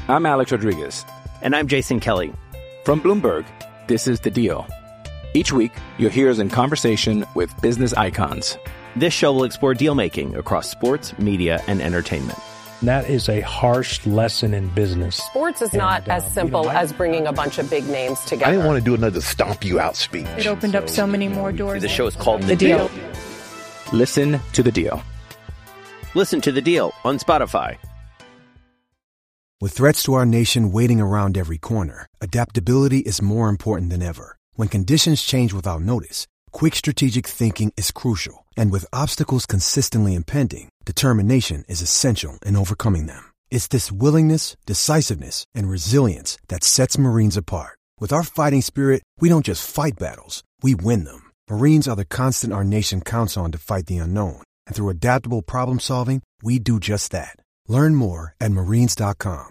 I'm Alex Rodriguez. And I'm Jason Kelly. From Bloomberg, this is The Deal. Each week, you'll hear us in conversation with business icons. This show will explore deal-making across sports, media, and entertainment. That is a harsh lesson in business. Sports is not as simple as bringing a bunch of big names together. I didn't want to do another stomp you out speech. It opened up so many more doors. The show is called The Deal. Listen to The Deal. Listen to The Deal on Spotify. With threats to our nation waiting around every corner, adaptability is more important than ever. When conditions change without notice, quick strategic thinking is crucial. And with obstacles consistently impending, determination is essential in overcoming them. It's this willingness, decisiveness, and resilience that sets Marines apart. With our fighting spirit, we don't just fight battles, we win them. Marines are the constant our nation counts on to fight the unknown. And through adaptable problem solving, we do just that. Learn more at marines.com.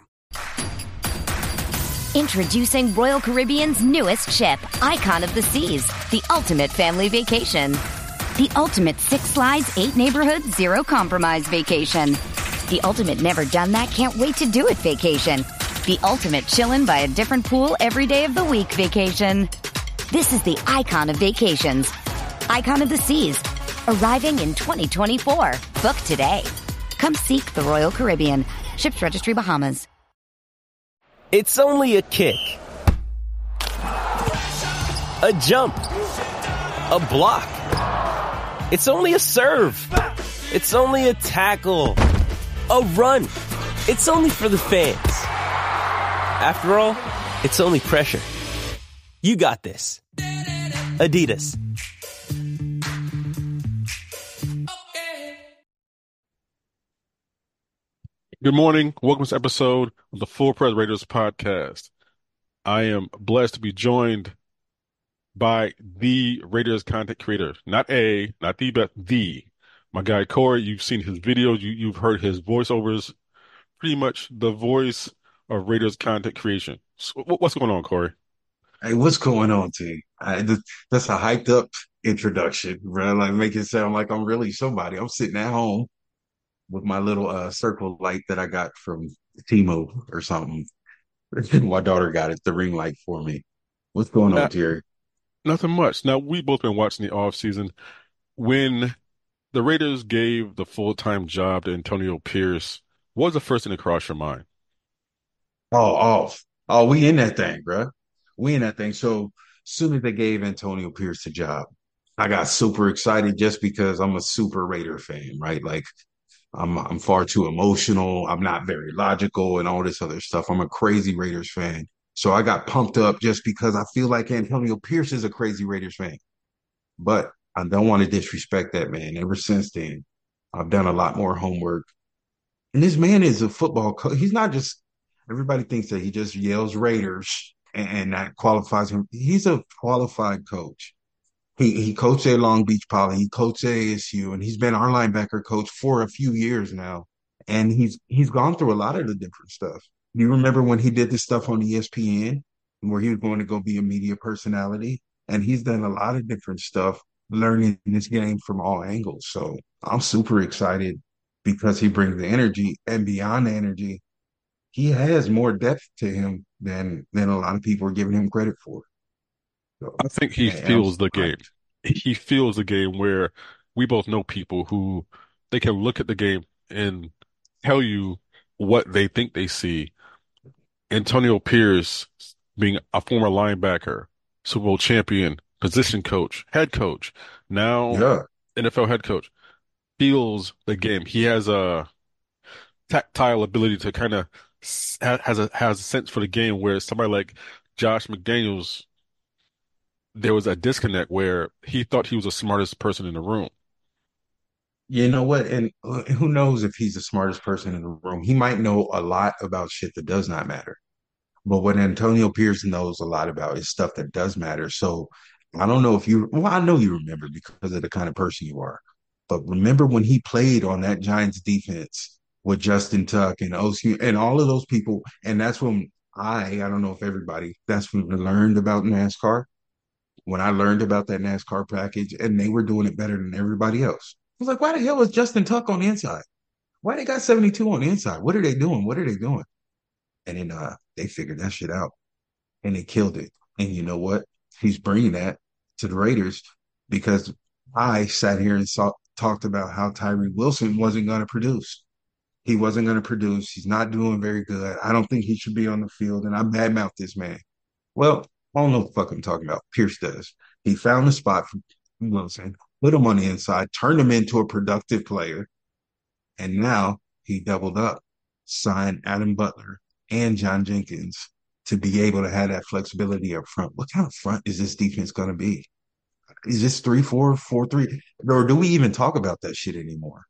Introducing Royal Caribbean's newest ship, Icon of the Seas, the ultimate family vacation. The ultimate 6 slides, 8 neighborhoods, 0 compromise vacation. The ultimate never done that, can't wait to do it vacation. The ultimate chillin' by a different pool every day of the week vacation. This is the Icon of vacations. Icon of the Seas, arriving in 2024. Book today. Come seek the Royal Caribbean. Ships Registry, Bahamas. It's only a kick, a jump, a block. It's only a serve. It's only a tackle, a run. It's only for the fans. After all, it's only pressure. You got this. Adidas. Good morning. Welcome to this episode of the Full Press Raiders podcast. I am blessed to be joined by the Raiders content creator. Not the, but the. My guy, Corey. You've seen his videos. You've heard his voiceovers. Pretty much the voice of Raiders content creation. So what's going on, Corey? Hey, what's going on, T? That's a hyped up introduction, bro. Like, make it sound like I'm really somebody. I'm sitting at home with my little circle light that I got from Timo or something. My daughter got it, the ring light for me. What's going on, Terry? Nothing much. Now, we've both been watching the offseason. When the Raiders gave the full-time job to Antonio Pierce, what was the first thing that crossed your mind? Oh, we in that thing, bro. We in that thing. So soon as they gave Antonio Pierce the job, I got super excited just because I'm a super Raider fan, right? Like, I'm far too emotional. I'm not very logical and all this other stuff. I'm a crazy Raiders fan. So I got pumped up just because I feel like Antonio Pierce is a crazy Raiders fan. But I don't want to disrespect that man. Ever since then, I've done a lot more homework. And this man is a football coach. He's not just, everybody thinks that he just yells Raiders and that qualifies him. He's a qualified coach. He coached at Long Beach Poly. He coached at ASU, and he's been our linebacker coach for a few years now. And he's gone through a lot of the different stuff. Do you remember when he did this stuff on ESPN where he was going to go be a media personality? And he's done a lot of different stuff, learning this game from all angles. So I'm super excited because he brings the energy, and beyond the energy, he has more depth to him than a lot of people are giving him credit for. So, I think he feels the game. He feels the game where we both know people who they can look at the game and tell you what they think they see. Antonio Pierce, being a former linebacker, Super Bowl champion, position coach, head coach, now NFL head coach, feels the game. He has a tactile ability to kind of has a sense for the game where somebody like Josh McDaniels, there was a disconnect where he thought he was the smartest person in the room. You know what? And who knows if he's the smartest person in the room? He might know a lot about shit that does not matter. But what Antonio Pierce knows a lot about is stuff that does matter. So I don't know if I know you remember because of the kind of person you are. But remember when he played on that Giants defense with Justin Tuck and OC and all of those people. And that's when I don't know if everybody, that's when I learned about NASCAR. When I learned about that NASCAR package and they were doing it better than everybody else. I was like, why the hell is Justin Tuck on the inside? Why they got 72 on the inside? What are they doing? What are they doing? And then they figured that shit out and they killed it. And you know what? He's bringing that to the Raiders because I sat here and talked about how Tyree Wilson wasn't going to produce. He wasn't going to produce. He's not doing very good. I don't think he should be on the field. And I badmouth this man. Well, I don't know what the fuck I'm talking about. Pierce does. He found the spot for Wilson, put him on the inside, turned him into a productive player. And now he doubled up, signed Adam Butler and John Jenkins to be able to have that flexibility up front. What kind of front is this defense going to be? Is this 3-4, 4-3? Or do we even talk about that shit anymore?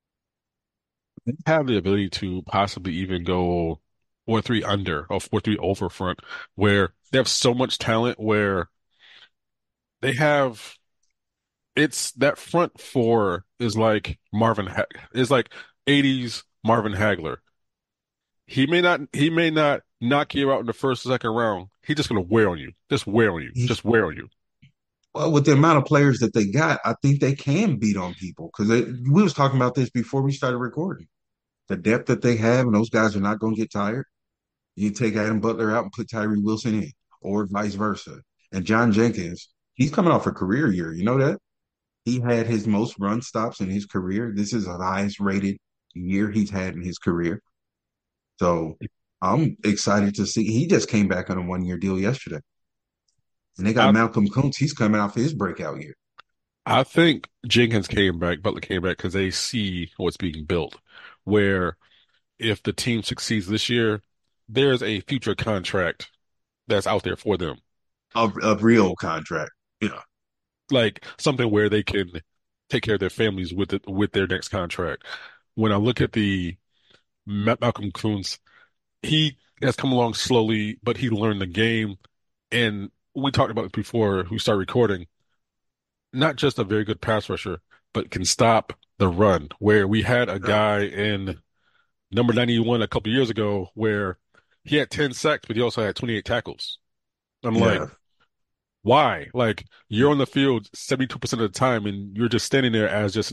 They have the ability to possibly even go 4-3 under or 4-3 over front, where they have so much talent where they have it's that front four is like is like 80s Marvin Hagler. He may not knock you out in the first or second round. He's just gonna wear on you. Just wear on you. Just wear on you. Well, with the amount of players that they got, I think they can beat on people because we was talking about this before we started recording. The depth that they have, and those guys are not going to get tired. You take Adam Butler out and put Tyree Wilson in, or vice versa. And John Jenkins, he's coming off a career year. You know that? He had his most run stops in his career. This is the highest rated year he's had in his career. So I'm excited to see. He just came back on a 1-year deal yesterday. And they got Malcolm Kuntz. He's coming off his breakout year. I think Jenkins came back, Butler came back because they see what's being built. Where if the team succeeds this year, there's a future contract that's out there for them. A real contract. Yeah. Like something where they can take care of their families with their next contract. When I look at the Malcolm Kuntz, he has come along slowly, but he learned the game. And we talked about it before we started recording. Not just a very good pass rusher, but can stop the run. Where we had a guy in number 91 a couple years ago where he had 10 sacks, but he also had 28 tackles. I'm like, why? Like you're on the field 72% of the time, and you're just standing there as just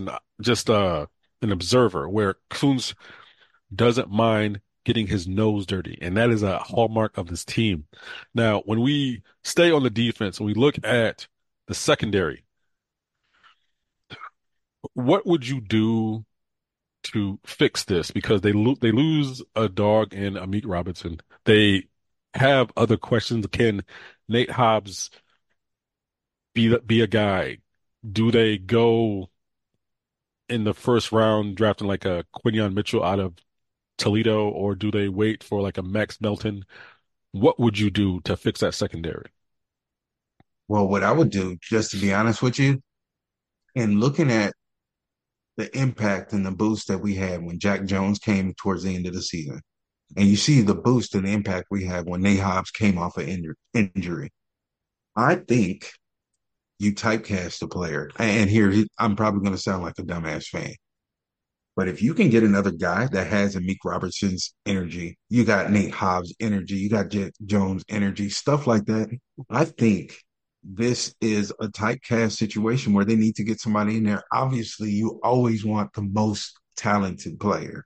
an observer. Where Kuntz doesn't mind getting his nose dirty, and that is a hallmark of this team. Now, when we stay on the defense and we look at the secondary, what would you do to fix this? Because they lose a dog in Amik Robertson. They have other questions. Can Nate Hobbs be a guy? Do they go in the first round drafting like a Quinyon Mitchell out of Toledo, or do they wait for like a Max Melton? What would you do to fix that secondary? Well, what I would do, just to be honest with you, and looking at the impact and the boost that we had when Jack Jones came towards the end of the season, and you see the boost and the impact we had when Nate Hobbs came off an injury, I think you typecast the player. And here, I'm probably going to sound like a dumbass fan. But if you can get another guy that has Amik Robertson's energy, you got Nate Hobbs' energy, you got Jack Jones' energy, stuff like that, I think this is a typecast situation where they need to get somebody in there. Obviously, you always want the most talented player.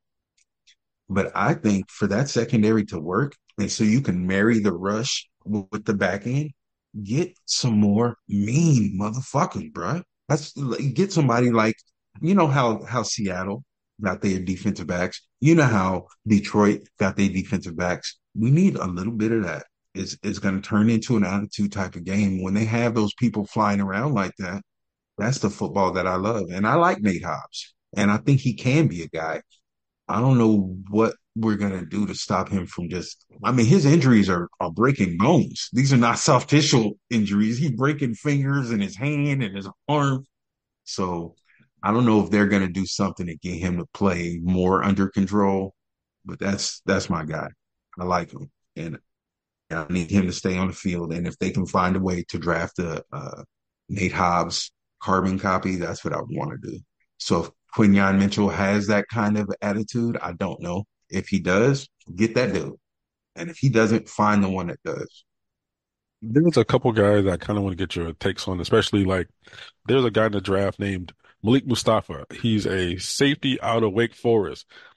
But I think for that secondary to work, and so you can marry the rush with the back end, get some more mean motherfuckers, bro. Get somebody like, you know how Seattle got their defensive backs. You know how Detroit got their defensive backs. We need a little bit of that. It's going to turn into an attitude type of game. When they have those people flying around like that, that's the football that I love. And I like Nate Hobbs. And I think he can be a guy. I don't know what we're going to do to stop him from his injuries are breaking bones. These are not soft tissue injuries. He's breaking fingers in his hand and his arm. So I don't know if they're going to do something to get him to play more under control, but that's my guy. I like him, and I need him to stay on the field. And if they can find a way to draft a Nate Hobbs carbon copy, that's what I would want to do. So if Quinyon Mitchell has that kind of attitude, I don't know. If he does, get that dude. And if he doesn't, find the one that does. There's a couple guys I kind of want to get your takes on, especially like there's a guy in the draft named Malik Mustafa. He's a safety out of Wake Forest.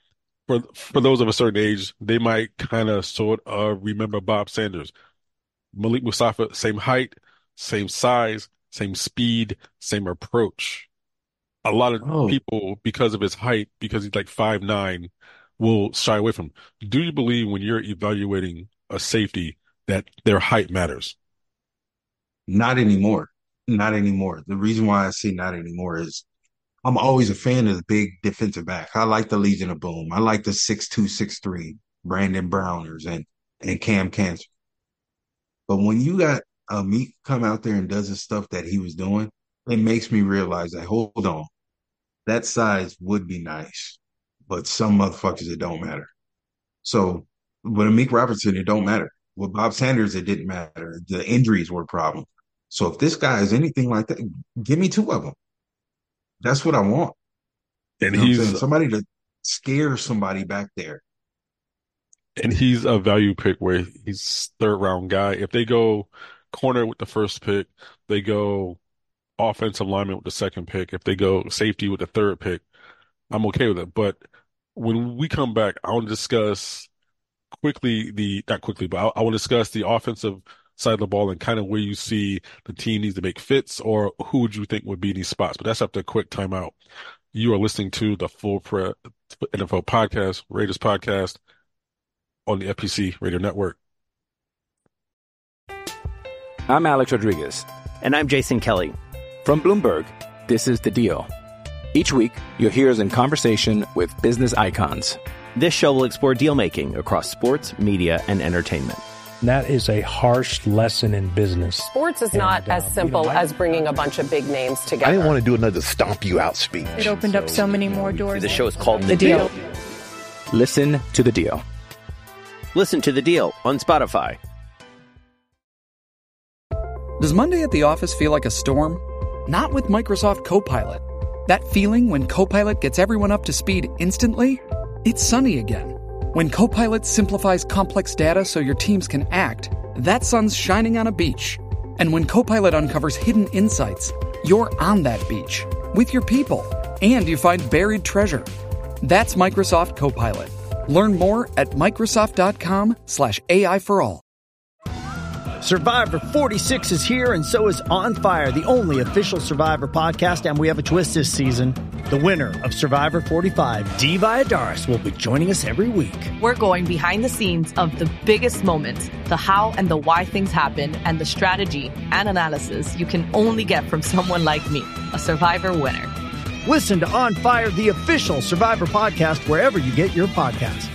for those of a certain age, they might kind of sort of remember Bob Sanders. Malik Mustafa, same height, same size, same speed, same approach. A lot of people, because of his height, because he's like 5'9", will shy away from him. Do you believe when you're evaluating a safety that their height matters? Not anymore. Not anymore. The reason why I say not anymore is I'm always a fan of the big defensive back. I like the Legion of Boom. I like the 6'2", 6'3", Brandon Browners and Cam Cancer. But when you got Meek come out there and does the stuff that he was doing, it makes me realize that, hold on, that size would be nice, but some motherfuckers, it don't matter. So with Meek Robertson, it don't matter. With Bob Sanders, it didn't matter. The injuries were a problem. So if this guy is anything like that, give me two of them. That's what I want. And he's somebody to scare somebody back there. And he's a value pick where he's third round guy. If they go corner with the first pick, they go offensive lineman with the second pick. If they go safety with the third pick, I'm okay with it. But when we come back, I want to discuss not quickly, but I want to discuss the offensive side of the ball and kind of where you see the team needs to make fits, or who would you think would be in these spots. But that's after a quick timeout. You are listening to the Full Prep NFL Podcast, Raiders Podcast, on the FPC Radio Network. I'm Alex Rodriguez. And I'm Jason Kelly. From Bloomberg, this is The Deal. Each week, you'll hear us in conversation with business icons. This show will explore deal-making across sports, media, and entertainment. That is a harsh lesson in business. Sports is not as simple as bringing a bunch of big names together. I didn't want to do another stomp you out speech. It opened up so many more doors. The show is called The Deal. Listen to The Deal. Listen to The Deal on Spotify. Does Monday at the office feel like a storm? Not with Microsoft Copilot. That feeling when Copilot gets everyone up to speed instantly? It's sunny again. When Copilot simplifies complex data so your teams can act, that sun's shining on a beach. And when Copilot uncovers hidden insights, you're on that beach with your people, and you find buried treasure. That's Microsoft Copilot. Learn more at Microsoft.com/AI for all. Survivor 46 is here, and so is On Fire, the only official Survivor podcast, and we have a twist this season. The winner of Survivor 45, Dee Valladares, will be joining us every week. We're going behind the scenes of the biggest moments, the how and the why things happen, and the strategy and analysis you can only get from someone like me, a Survivor winner. Listen to On Fire, the official Survivor podcast, wherever you get your podcasts.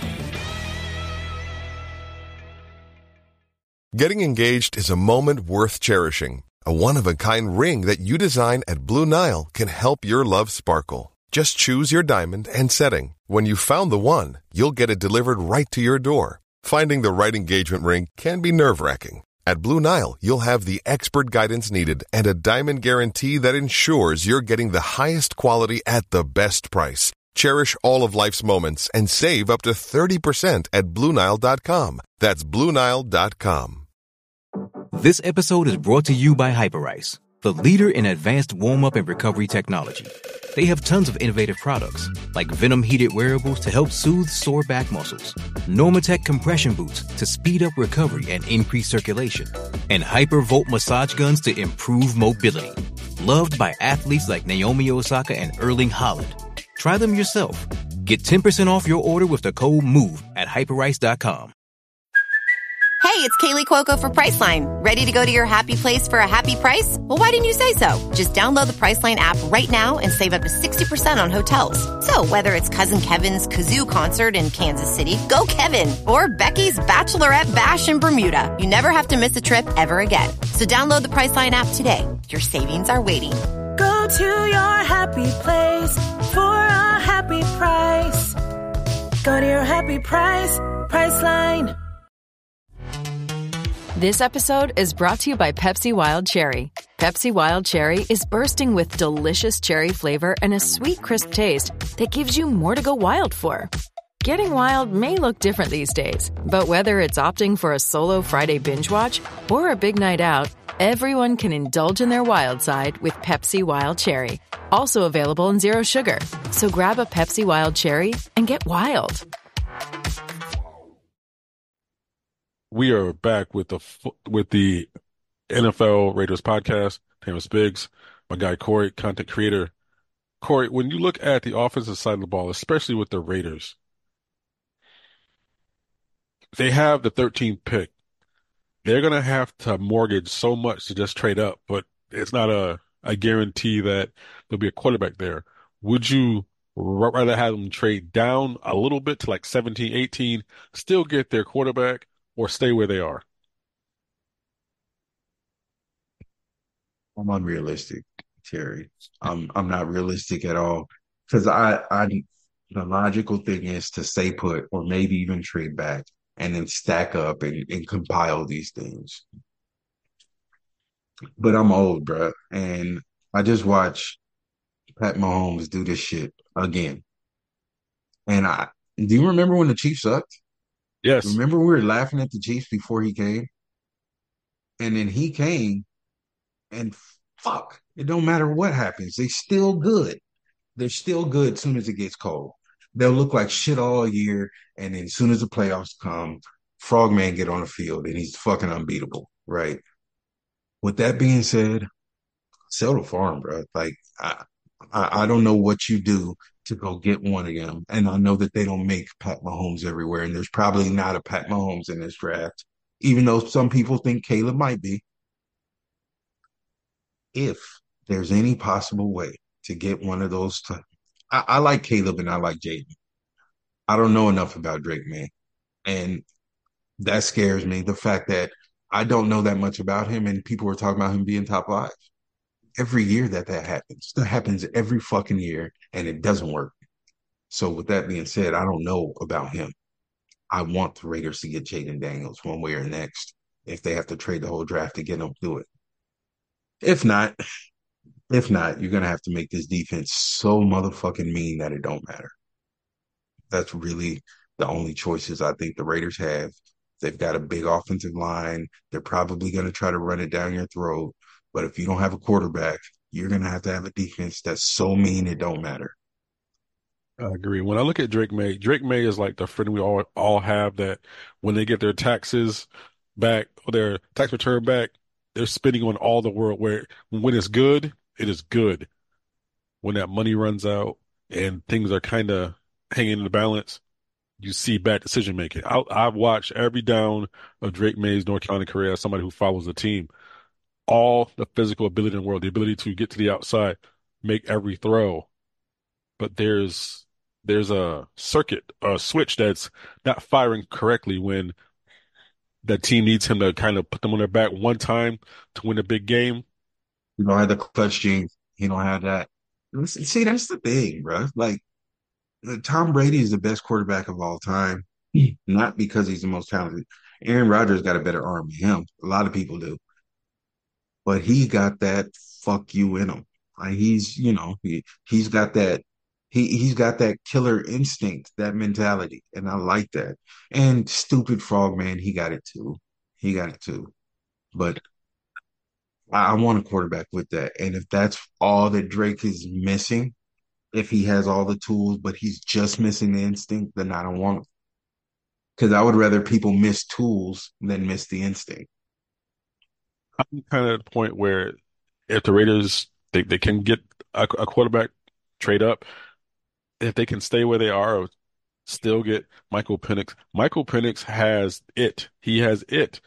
Getting engaged is a moment worth cherishing. A one-of-a-kind ring that you design at Blue Nile can help your love sparkle. Just choose your diamond and setting. When you've found the one, you'll get it delivered right to your door. Finding the right engagement ring can be nerve-wracking. At Blue Nile, you'll have the expert guidance needed and a diamond guarantee that ensures you're getting the highest quality at the best price. Cherish all of life's moments and save up to 30% at BlueNile.com. That's BlueNile.com. This episode is brought to you by Hyperice, the leader in advanced warm-up and recovery technology. They have tons of innovative products, like Venom-heated wearables to help soothe sore back muscles, Normatec compression boots to speed up recovery and increase circulation, and Hypervolt massage guns to improve mobility. Loved by athletes like Naomi Osaka and Erling Haaland. Try them yourself. Get 10% off your order with the code MOVE at Hyperice.com. Hey, it's Kaylee Cuoco for Priceline. Ready to go to your happy place for a happy price? Well, why didn't you say so? Just download the Priceline app right now and save up to 60% on hotels. So whether it's Cousin Kevin's Kazoo Concert in Kansas City, go Kevin, or Becky's Bachelorette Bash in Bermuda, you never have to miss a trip ever again. So download the Priceline app today. Your savings are waiting. Go to your happy place for a happy price. Go to your happy price, Priceline. This episode is brought to you by Pepsi Wild Cherry. Pepsi Wild Cherry is bursting with delicious cherry flavor and a sweet, crisp taste that gives you more to go wild for. Getting wild may look different these days, but whether it's opting for a solo Friday binge watch or a big night out, everyone can indulge in their wild side with Pepsi Wild Cherry. Also available in Zero Sugar. So grab a Pepsi Wild Cherry and get wild. We are back with the NFL Raiders podcast. Thomas Biggs, my guy Corey, content creator. Corey, when you look at the offensive side of the ball, especially with the Raiders, they have the 13th pick. They're going to have to mortgage so much to just trade up, but it's not a guarantee that there'll be a quarterback there. Would you rather have them trade down a little bit to like 17, 18, still get their quarterback, or stay where they are? I'm unrealistic, Terry. I'm not realistic at all because the logical thing is to stay put or maybe even trade back and then stack up and compile these things. But I'm old, bro, and I just watched Pat Mahomes do this shit again. And do you remember when the Chiefs sucked? Yes. Remember we were laughing at the Chiefs before he came? And then he came and fuck, it don't matter what happens. They still good. They're still good as soon as it gets cold. They'll look like shit all year. And then as soon as the playoffs come, Frogman get on the field and he's fucking unbeatable, right? With that being said, sell the farm, bro. Like, I don't know what you do to go get one of them. And I know that they don't make Pat Mahomes everywhere. And there's probably not a Pat Mahomes in this draft, even though some people think Caleb might be. If there's any possible way to get one of those, I like Caleb and I like Jaden. I don't know enough about Drake, man. And that scares me. The fact that I don't know that much about him and people were talking about him being top 5. Every year that happens. That happens every fucking year and it doesn't work. So with that being said, I don't know about him. I want the Raiders to get Jaden Daniels one way or next. If they have to trade the whole draft to get him, do it. If not, you're going to have to make this defense so motherfucking mean that it don't matter. That's really the only choices I think the Raiders have. They've got a big offensive line. They're probably going to try to run it down your throat. But if you don't have a quarterback, you're going to have a defense that's so mean it don't matter. I agree. When I look at Drake May is like the friend we all have that when they get their taxes back or their tax return back, they're spending on all the world where when it's good, it is good. When that money runs out and things are kind of hanging in the balance, you see bad decision making. I've watched every down of Drake May's North Carolina career as somebody who follows the team. All the physical ability in the world, the ability to get to the outside, make every throw. But there's a circuit, a switch that's not firing correctly when the team needs him to kind of put them on their back one time to win a big game. You don't have the clutch gene. He don't have that. See, that's the thing, bro. Like, Tom Brady is the best quarterback of all time, not because he's the most talented. Aaron Rodgers got a better arm than him. A lot of people do. But he got that fuck you in him. Like he's got that he's got that killer instinct, that mentality, and I like that. And stupid Frogman, he got it too. But I want a quarterback with that. And if that's all that Drake is missing, if he has all the tools, but he's just missing the instinct, then I don't want him. Because I would rather people miss tools than miss the instinct. I'm kind of at the point where if the Raiders they can get a quarterback, trade up, if they can stay where they are, or still get Michael Penix. Michael Penix has it. He has it.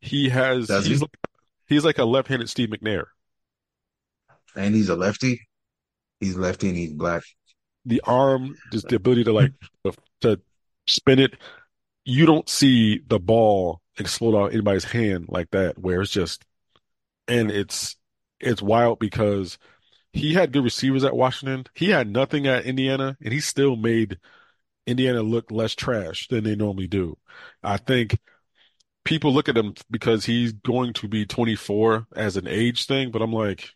He's like a left-handed Steve McNair. And he's a lefty. He's lefty and he's black. The arm, just the ability to to spin it. You don't see the ball explode out of anybody's hand like that, where it's just. And it's wild because he had good receivers at Washington. He had nothing at Indiana, and he still made Indiana look less trash than they normally do. I think people look at him because he's going to be 24 as an age thing, but I'm like,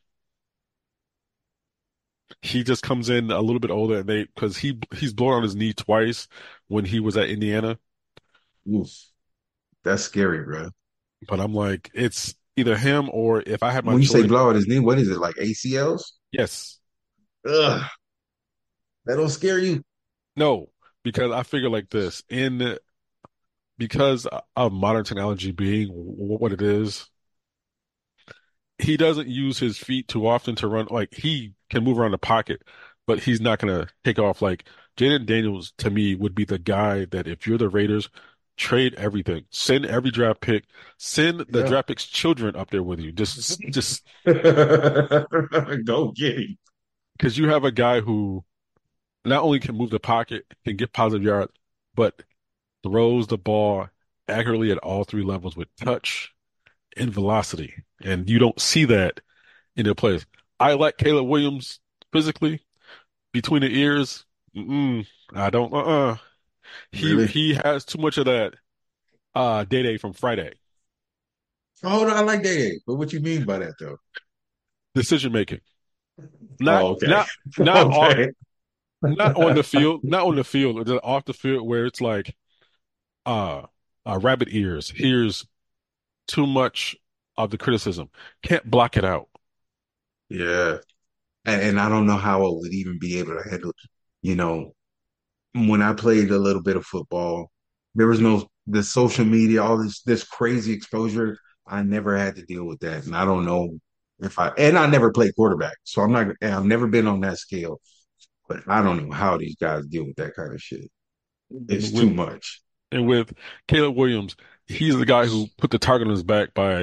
he just comes in a little bit older, and because he's blown on his knee twice when he was at Indiana. Oof. That's scary, bro. But I'm like, it's either him or if I had my when you choice. say blow out his knee, what is it, like ACLs? Yes. Ugh. That don't scare you? No, because I figure like this because of modern technology being what it is, he doesn't use his feet too often to run. Like he can move around the pocket, but he's not gonna take off. Like Jaden Daniels to me would be the guy that if you're the Raiders, trade everything, send every draft pick, send the draft pick's children up there with you. Just go get him. Because you have a guy who not only can move the pocket, can get positive yards, but throws the ball accurately at all three levels with touch and velocity. And you don't see that in their players. I like Caleb Williams physically. Between the ears, I don't. He has too much of that Day from Friday. Oh, no, I like Day. But what you mean by that, though? Decision making. Not okay. not on the field, or just off the field where it's like rabbit ears. Here's too much of the criticism. Can't block it out. Yeah. And I don't know how I would even be able to handle, when I played a little bit of football, there was the social media, all this crazy exposure. I never had to deal with that. And I don't know and I never played quarterback. So I've never been on that scale, but I don't know how these guys deal with that kind of shit. It's too much. And with Caleb Williams, he's the guy who put the target on his back by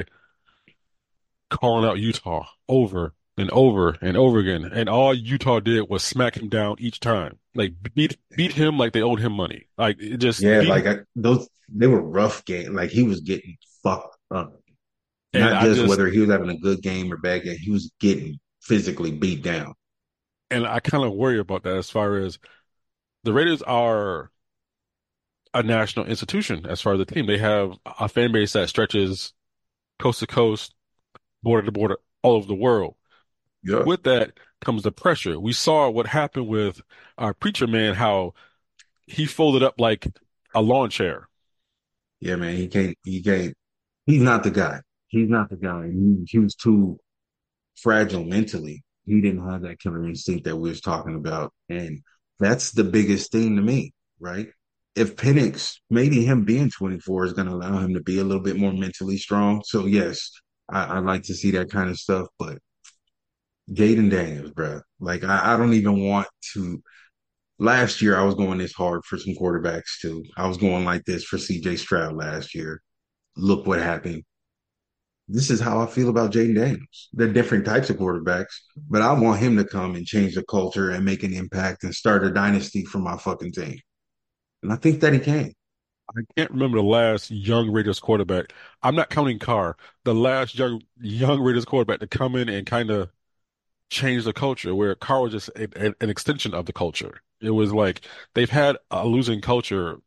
calling out Utah over and over and over again. And all Utah did was smack him down each time. Like beat him like they owed him money. Like it just they were rough games. Like he was getting fucked up. Not just whether he was having a good game or bad game, he was getting physically beat down. And I kind of worry about that as far as the Raiders are a national institution as far as the team. They have a fan base that stretches coast to coast, border to border, all over the world. Yeah. With that comes the pressure. We saw what happened with our preacher man, how he folded up like a lawn chair. Yeah, man, he can't. He's not the guy. He's not the guy. He was too fragile mentally. He didn't have that killer instinct that we was talking about. And that's the biggest thing to me, right? If Penix, maybe him being 24 is going to allow him to be a little bit more mentally strong. So, yes, I like to see that kind of stuff. But Jaden Daniels, bro, like I don't even want to. Last year, I was going this hard for some quarterbacks, too. I was going like this for CJ Stroud last year. Look what happened. This is how I feel about Jaden Daniels. They're different types of quarterbacks, but I want him to come and change the culture and make an impact and start a dynasty for my fucking team. And I think that he can. I can't remember the last young Raiders quarterback. I'm not counting Carr. The last young Raiders quarterback to come in and kind of change the culture, where Carr was just an extension of the culture. It was like they've had a losing culture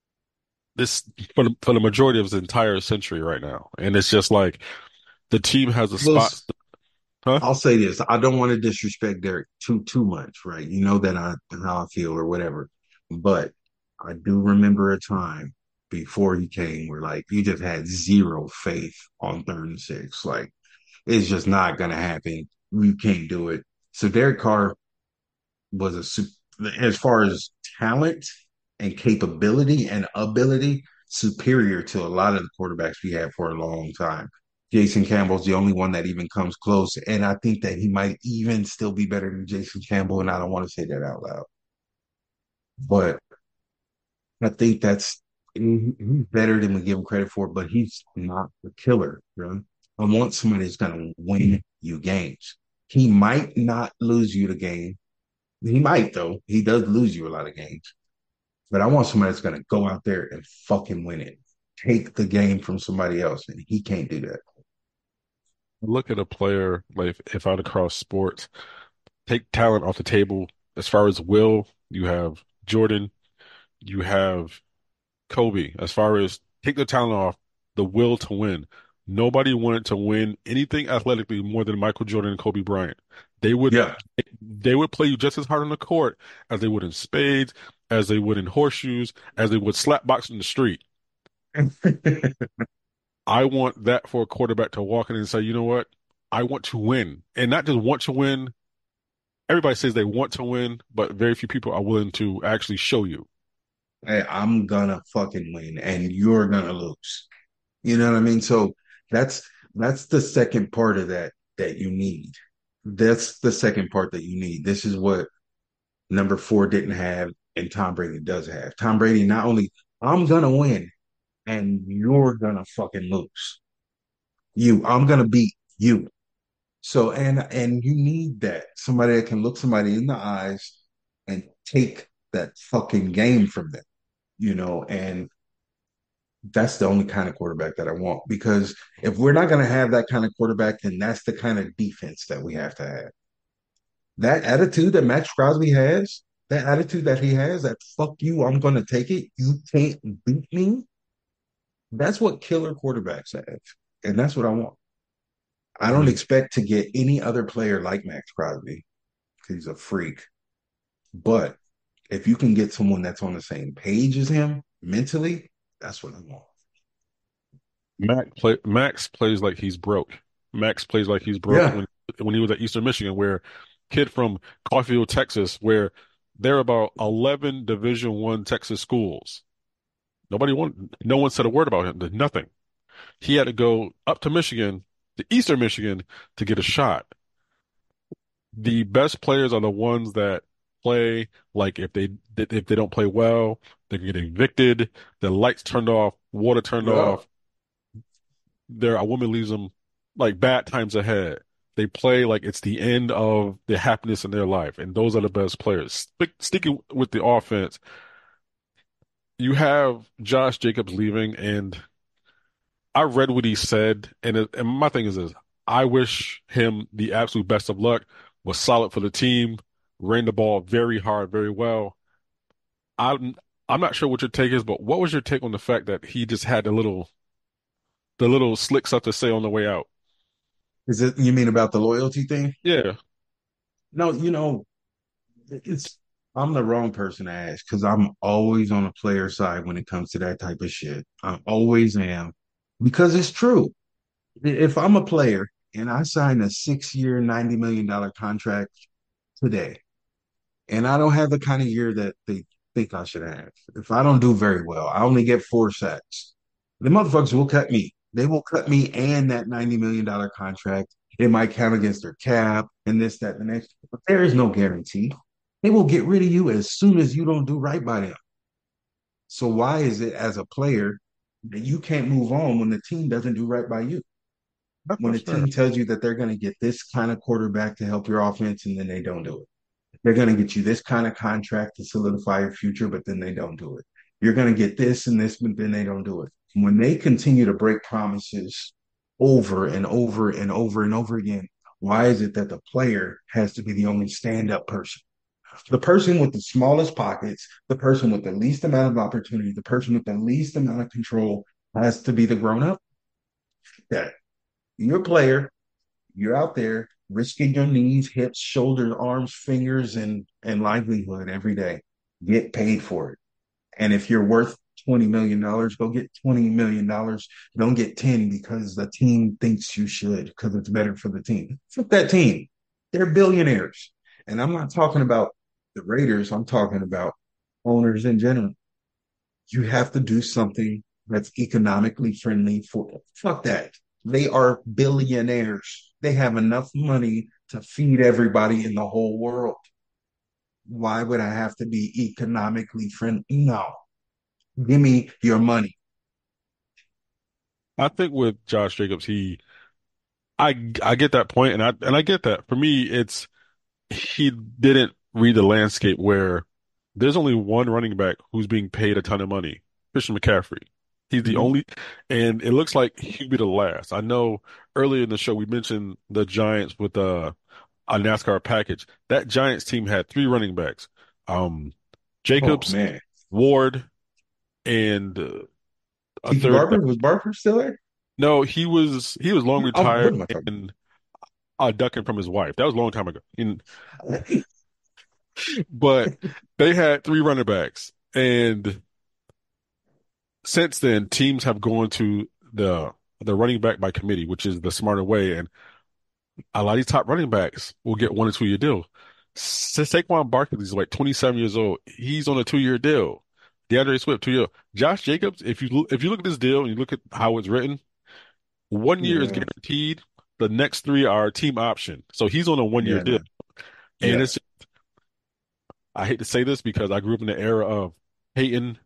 for the majority of the entire century right now, and it's just like the team has a spot. Huh? I'll say this: I don't want to disrespect Derek too much, right? You know that how I feel or whatever, but I do remember a time before he came where like you just had zero faith on 3rd and 6. Like it's just not gonna happen. You can't do it. So Derek Carr was as far as talent and capability and ability, superior to a lot of the quarterbacks we had for a long time. Jason Campbell's the only one that even comes close. And I think that he might even still be better than Jason Campbell. And I don't want to say that out loud. But I think that's he's better than we give him credit for, but he's not the killer, bro. I want somebody that's going to win you games. He might not lose you the game. He might, though. He does lose you a lot of games. But I want somebody that's going to go out there and fucking win it. Take the game from somebody else, and he can't do that. Look at a player, like if out across sports, take talent off the table. As far as will, you have Jordan, you have Kobe. As far as take the talent off, the will to win. Nobody wanted to win anything athletically more than Michael Jordan and Kobe Bryant. They would play you just as hard on the court as they would in spades, as they would in horseshoes, as they would slap box in the street. I want that for a quarterback to walk in and say, you know what? I want to win. And not just want to win. Everybody says they want to win, but very few people are willing to actually show you. Hey, I'm gonna fucking win and you're gonna lose. You know what I mean? So that's the second part of that you need. That's the second part that you need. This is what number four didn't have and Tom Brady does have. Tom Brady not only I'm gonna win and you're gonna fucking lose. I'm gonna beat you. So and you need that. Somebody that can look somebody in the eyes and take that fucking game from them, and that's the only kind of quarterback that I want. Because if we're not gonna have that kind of quarterback, then that's the kind of defense that we have to have. That attitude that Max Crosby has, that attitude that he has, that fuck you, I'm gonna take it. You can't beat me. That's what killer quarterbacks have. And that's what I want. I don't expect to get any other player like Max Crosby because he's a freak. But if you can get someone that's on the same page as him mentally, that's what I want. Max plays like he's broke. Max plays like he's broke Yeah. when he was at Eastern Michigan, where kid from Caulfield, Texas, where there are about 11 Division I Texas schools. No one said a word about him. There's nothing. He had to go up to Michigan, to Eastern Michigan, to get a shot. The best players are the ones that play like if they don't play well, they get evicted, the lights turned off, water turned Yeah. off. A woman leaves them like bad times ahead. They play like it's the end of the happiness in their life, and those are the best players. Sticking with the offense, you have Josh Jacobs leaving, and I read what he said, and my thing is this: I wish him the absolute best of luck. Was solid for the team, ran the ball very hard, very well. I'm not sure what your take is, but what was your take on the fact that he just had the little slick stuff to say on the way out? Is it you mean about the loyalty thing? Yeah. No, it's I'm the wrong person to ask because I'm always on a player side when it comes to that type of shit. I always am because it's true. If I'm a player and I sign a 6-year, $90 million contract today, and I don't have the kind of year that they think I should have, if I don't do very well, I only get 4 sacks, the motherfuckers will cut me. They will cut me and that $90 million contract. It might count against their cap and this, that, and the next. But there is no guarantee. They will get rid of you as soon as you don't do right by them. So why is it as a player that you can't move on when the team doesn't do right by you? When the team tells you that they're going to get this kind of quarterback to help your offense and then they don't do it. They're going to get you this kind of contract to solidify your future, but then they don't do it. You're going to get this and this, but then they don't do it. When they continue to break promises over and over and over and over again, why is it that the player has to be the only stand-up person? The person with the smallest pockets, the person with the least amount of opportunity, the person with the least amount of control has to be the grown-up. That you're a player, you're out there risking your knees, hips, shoulders, arms, fingers, and livelihood every day. Get paid for it. And if you're worth $20 million, go get $20 million. Don't get 10 because the team thinks you should, because it's better for the team. Fuck that team. They're billionaires. And I'm not talking about the Raiders. I'm talking about owners in general. You have to do something that's economically friendly for fuck that. They are billionaires. They have enough money to feed everybody in the whole world. Why would I have to be economically friendly? No. Give me your money. I think with Josh Jacobs, I get that point, and I get that. For me, it's he didn't read the landscape where there's only one running back who's being paid a ton of money, Christian McCaffrey. He's the only, and it looks like he'll be the last. I know earlier in the show we mentioned the Giants with a NASCAR package. That Giants team had three running backs, Jacobs, Ward, and a Keith third. Barber? Was Barber still there? No, he was long retired and ducking from his wife. That was a long time ago. But they had three running backs, and since then, teams have gone to the running back by committee, which is the smarter way. And a lot of these top running backs will get 1 or 2 year deal. Saquon Barkley is like 27 years old. He's on a 2-year deal. DeAndre Swift, 2 years. Josh Jacobs, if you look at this deal and you look at how it's written, 1 year is Yeah, guaranteed. The next 3 are team option. So he's on a 1 year deal. yeah, And yeah, I hate to say this because I grew up in the era of Peyton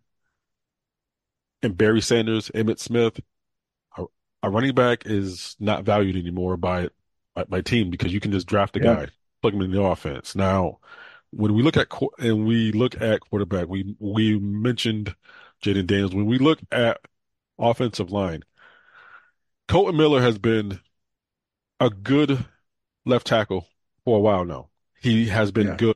and Barry Sanders, Emmitt Smith. A, a running back is not valued anymore by team because you can just draft a yeah. guy, plug him in the offense. Now, when we look at quarterback, we mentioned Jaden Daniels. When we look at offensive line, Colton Miller has been a good left tackle for a while now. He has been Yeah. good.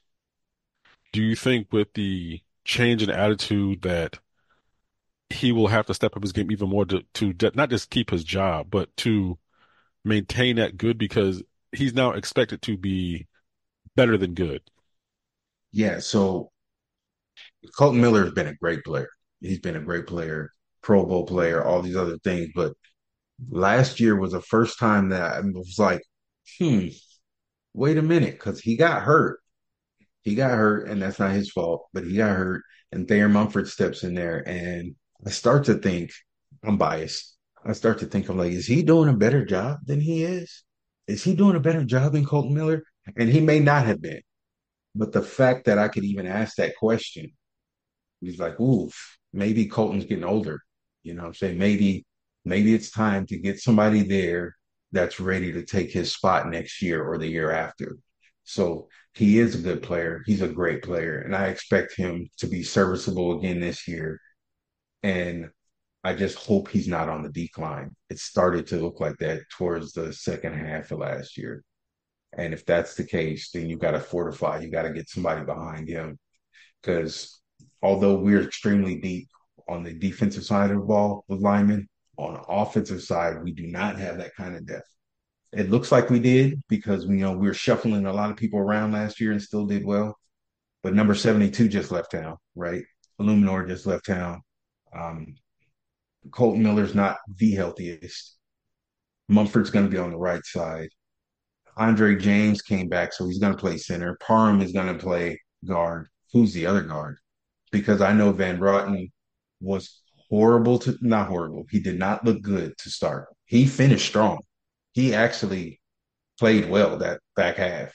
Do you think with the change in attitude that he will have to step up his game even more to not just keep his job, but to maintain that good because he's now expected to be better than good? Yeah, so Colton Miller has been a great player. He's been a great player, Pro Bowl player, all these other things. But last year was the first time that I was like, hmm, wait a minute, because he got hurt. He got hurt, and that's not his fault, but he got hurt. And Thayer Mumford steps in there, and I start to think, I'm biased. I start to think, I'm like, is he doing a better job than he is? Is he doing a better job than Colton Miller? And he may not have been. But the fact that I could even ask that question, he's like, ooh, maybe Colton's getting older. You know what I'm saying? Maybe it's time to get somebody there that's ready to take his spot next year or the year after. So he is a good player. He's a great player. And I expect him to be serviceable again this year. And I just hope he's not on the decline. It started to look like that towards the second half of last year. And if that's the case, then you got to fortify. You got to get somebody behind him because although we're extremely deep on the defensive side of the ball with linemen, on the offensive side, we do not have that kind of depth. It looks like we did because we were shuffling a lot of people around last year and still did well. But number 72 just left town, right? Illuminor just left town. Um, Colton Miller's not the healthiest. Mumford's going to be on the right side. Andre James came back, so he's going to play center. Parham is going to play guard. Who's the other guard? Because I know Van Rotten was not horrible. He did not look good to start. He finished strong. He actually played well that back half.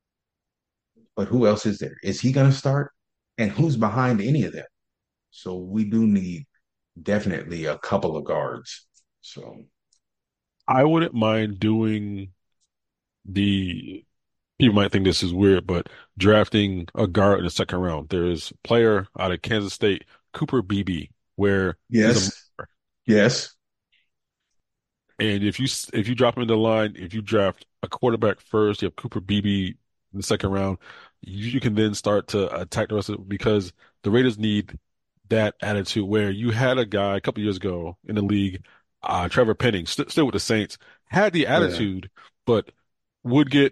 But who else is there? Is he going to start? And who's behind any of them? So we do need definitely a couple of guards. So I wouldn't mind doing the people might think this is weird, but drafting a guard in the second round. There's a player out of Kansas State, Cooper Beebe, where he's yes. And if you drop him in the line, if you draft a quarterback first, you have Cooper Beebe in the second round, you can then start to attack the rest of it because the Raiders need that attitude where you had a guy a couple years ago in the league, Trevor Penning, still with the Saints, had the attitude, but would get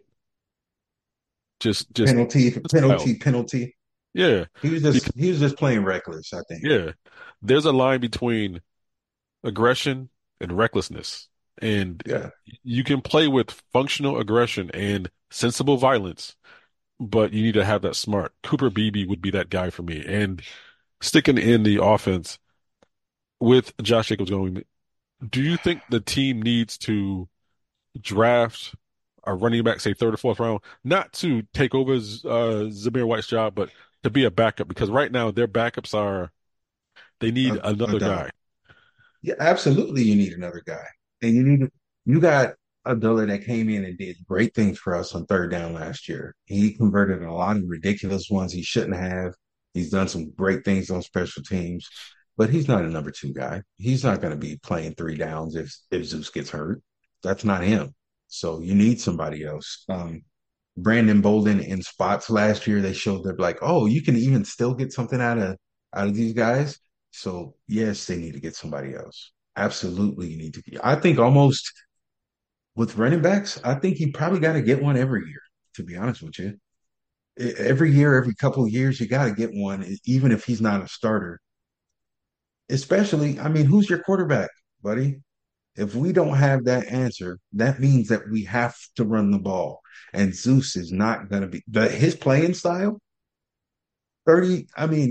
just penalty. Yeah. He was just playing reckless, I think. Yeah. There's a line between aggression and recklessness. And you can play with functional aggression and sensible violence, but you need to have that smart. Cooper Beebe would be that guy for me. And sticking in the offense with Josh Jacobs going, do you think the team needs to draft a running back, say third or fourth round, not to take over Zamir White's job, but to be a backup? Because right now their backups they need another guy. Yeah, absolutely. You need another guy. And you got Abdullah that came in and did great things for us on third down last year. He converted a lot of ridiculous ones he shouldn't have. He's done some great things on special teams, but he's not a number 2 guy. He's not going to be playing 3 downs if Zeus gets hurt. That's not him. So you need somebody else. Brandon Bolden in spots last year, they showed that like, oh, you can even still get something out of these guys. So yes, they need to get somebody else. Absolutely, you need to. I think almost with running backs, I think you probably got to get one every year. To be honest with you, every year, every couple of years, you got to get one, even if he's not a starter. Especially, I mean, who's your quarterback, buddy? If we don't have that answer, that means that we have to run the ball. And Zeus is not going to be his playing style. 30, I mean,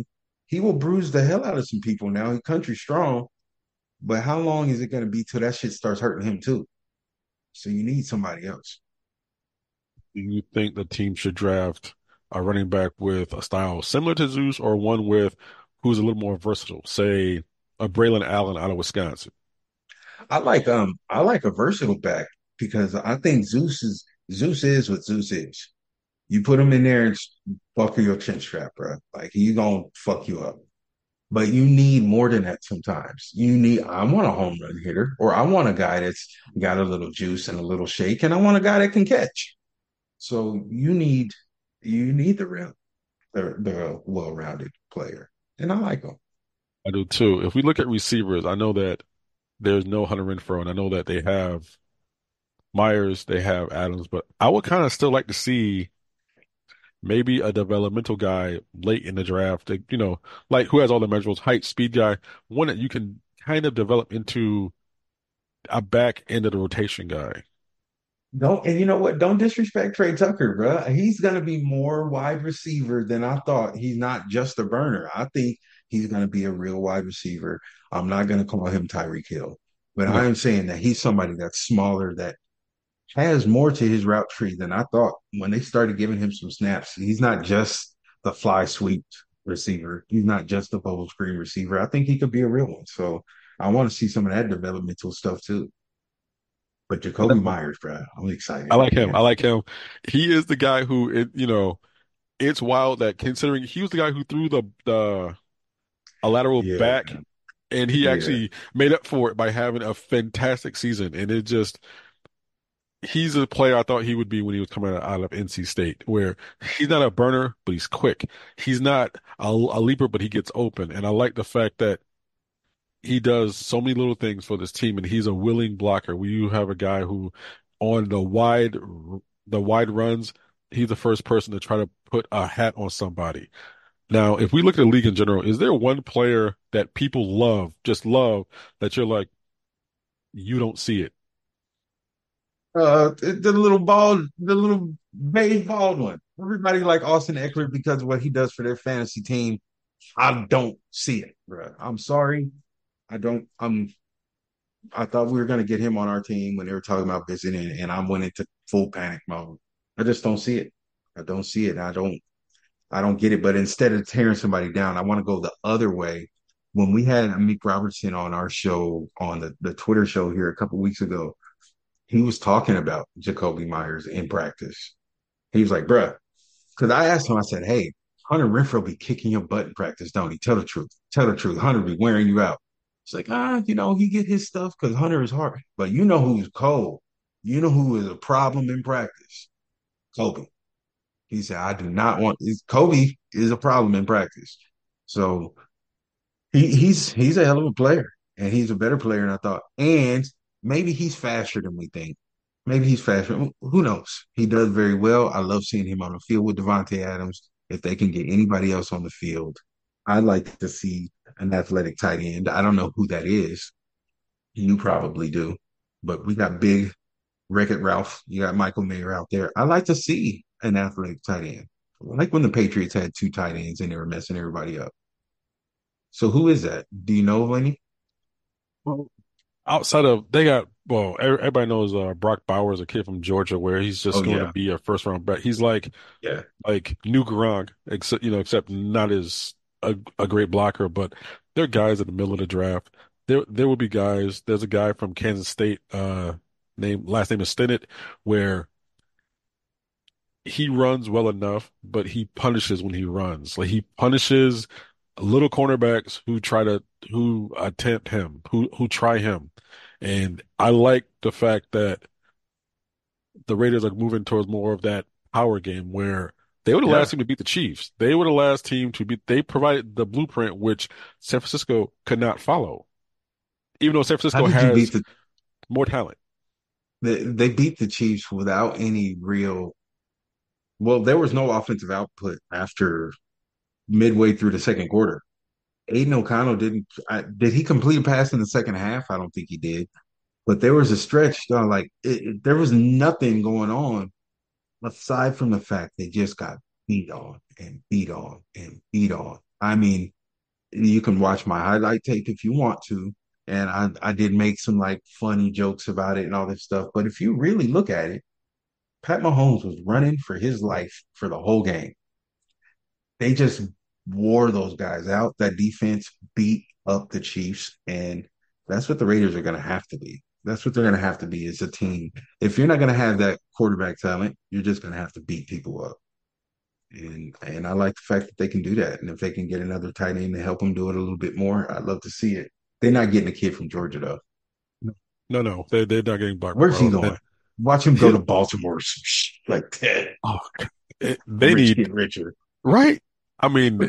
he will bruise the hell out of some people now. He's country strong, but how long is it going to be till that shit starts hurting him too? So you need somebody else. Do you think the team should draft a running back with a style similar to Zeus or one with who's a little more versatile, say a Braylon Allen out of Wisconsin? I like a versatile back because I think Zeus is what Zeus is. You put him in there and buckle your chin strap, bro. Like he's gonna fuck you up. But you need more than that sometimes. I want a home run hitter, or I want a guy that's got a little juice and a little shake, and I want a guy that can catch. So you need the well-rounded player, and I like them. I do too. If we look at receivers, I know that there's no Hunter Renfrow, and I know that they have Myers, they have Adams, but I would kind of still like to see maybe a developmental guy late in the draft, like who has all the measurables, height, speed guy, one that you can kind of develop into a back end of the rotation guy. And you know what? Don't disrespect Trey Tucker, bro. He's gonna be more wide receiver than I thought. He's not just a burner. I think he's gonna be a real wide receiver. I'm not gonna call him Tyreek Hill, but I am saying that he's somebody that's smaller that has more to his route tree than I thought when they started giving him some snaps. He's not just the fly sweep receiver. He's not just the bubble screen receiver. I think he could be a real one. So I want to see some of that developmental stuff too. But Jacoby Myers, bro, I'm excited. I like him. I like him. He is the guy who, it's wild that considering he was the guy who threw a lateral back, and he actually made up for it by having a fantastic season. And he's a player I thought he would be when he was coming out of NC State, where he's not a burner, but he's quick. He's not a leaper, but he gets open. And I like the fact that he does so many little things for this team, and he's a willing blocker. When you have a guy who, on the wide runs, he's the first person to try to put a hat on somebody. Now, if we look at the league in general, is there one player that people love, just love, that you're like, you don't see it? The little beige bald one. Everybody like Austin Eckler because of what he does for their fantasy team. I don't see it, bro. I'm sorry. I don't. I thought we were going to get him on our team when they were talking about visiting, and I went into full panic mode. I just don't see it. I don't see it. I don't get it. But instead of tearing somebody down, I want to go the other way. When we had Amik Robertson on our show, on the Twitter show here a couple weeks ago, he was talking about Jacoby Myers in practice. He was like, bruh, because I asked him, I said, hey, Hunter Renfrow be kicking your butt in practice, don't he? Tell the truth. Tell the truth. Hunter be wearing you out. It's like, he get his stuff because Hunter is hard. But you know who's cold. You know who is a problem in practice? Kobe. He said, I do not want Kobe is a problem in practice. So he's a hell of a player. And he's a better player than I thought. And maybe he's faster than we think. Maybe he's faster. Who knows? He does very well. I love seeing him on the field with Devontae Adams. If they can get anybody else on the field, I'd like to see an athletic tight end. I don't know who that is. You probably do. But we got big Wreck-It Ralph. You got Michael Mayer out there. I like to see an athletic tight end. I like when the Patriots had two tight ends and they were messing everybody up. So who is that? Do you know of any? Well, everybody knows Brock Bowers, a kid from Georgia, where he's just going to be a first round bet. He's like new Gronk, except not as a great blocker. But there are guys in the middle of the draft. There will be guys. There's a guy from Kansas State, last name is Stinnett, where he runs well enough, but he punishes when he runs. Like he punishes little cornerbacks who attempt him, who try him. And I like the fact that the Raiders are moving towards more of that power game where they were the last team to beat the Chiefs. They were the last team they provided the blueprint which San Francisco could not follow. Even though San Francisco has more talent. They beat the Chiefs without any real, there was no offensive output after midway through the second quarter. Aiden O'Connell did he complete a pass in the second half? I don't think he did. But there was a stretch, there was nothing going on aside from the fact they just got beat on and beat on and beat on. I mean, You can watch my highlight tape if you want to. And I did make some like funny jokes about it and all this stuff. But if you really look at it, Pat Mahomes was running for his life for the whole game. They just wore those guys out. That defense beat up the Chiefs, and that's what the Raiders are going to have to be. That's what they're going to have to be as a team. If you're not going to have that quarterback talent, you're just going to have to beat people up. And I like the fact that they can do that. And if they can get another tight end to help them do it a little bit more, I'd love to see it. They're not getting a kid from Georgia though. No, they're not getting Buck. Where's he going? Watch him go to Baltimore like that. Oh, they need richer, right? I mean,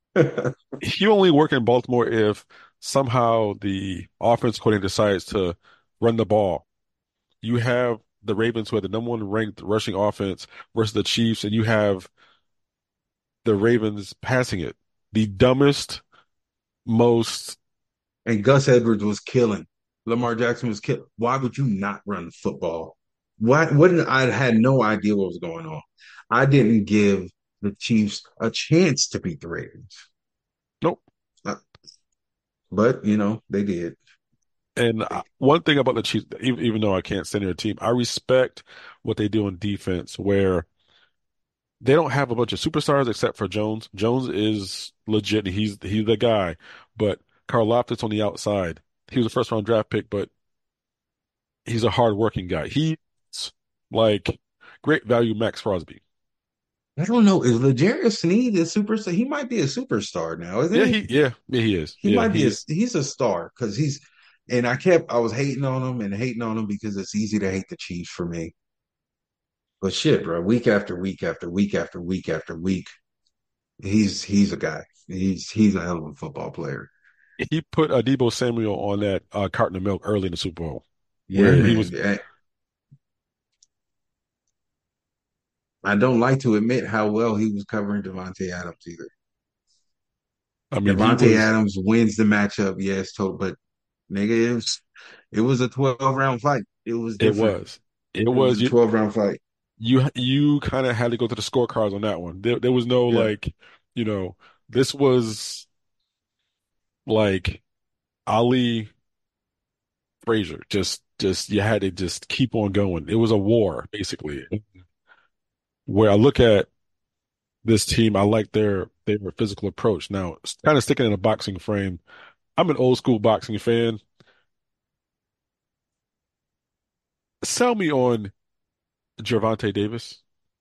he only work in Baltimore if somehow the offense coordinator decides to run the ball. You have the Ravens who are the number one ranked rushing offense versus the Chiefs, and you have the Ravens passing it. The dumbest, most. And Gus Edwards was killing. Lamar Jackson was killing. Why would you not run the football? Why wouldn't I had no idea what was going on? I didn't give the Chiefs a chance to beat the Ravens. Nope. But, they did. And one thing about the Chiefs, even though I can't stand their team, I respect what they do in defense where they don't have a bunch of superstars except for Jones. Jones is legit. He's the guy. But Karlaftis on the outside, he was a first-round draft pick, but he's a hard-working guy. He's like great value Max Crosby. I don't know. Is L'Jarius Sneed a superstar? He might be a superstar now, isn't he? He is. He might be. He's a star because he's. And I was hating on him because it's easy to hate the Chiefs for me. But shit, bro, week after week after week after week after week, he's a guy. He's a hell of a football player. He put Deebo Samuel on that carton of milk early in the Super Bowl. Yeah, man. I don't like to admit how well he was covering Davante Adams either. I mean, Davante Adams wins the matchup, yes, but nigga, it was a 12-round fight. It was different. It was a 12-round fight. You kind of had to go to the scorecards on that one. There was no this was like Ali Frazier. Just you had to just keep on going. It was a war, basically. Where I look at this team, I like their physical approach. Now, kind of sticking in a boxing frame, I'm an old school boxing fan. Sell me on Gervonta Davis.